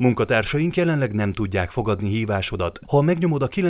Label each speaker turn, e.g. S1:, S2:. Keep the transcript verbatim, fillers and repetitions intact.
S1: Munkatársaink jelenleg nem tudják fogadni hívásodat. Ha megnyomod a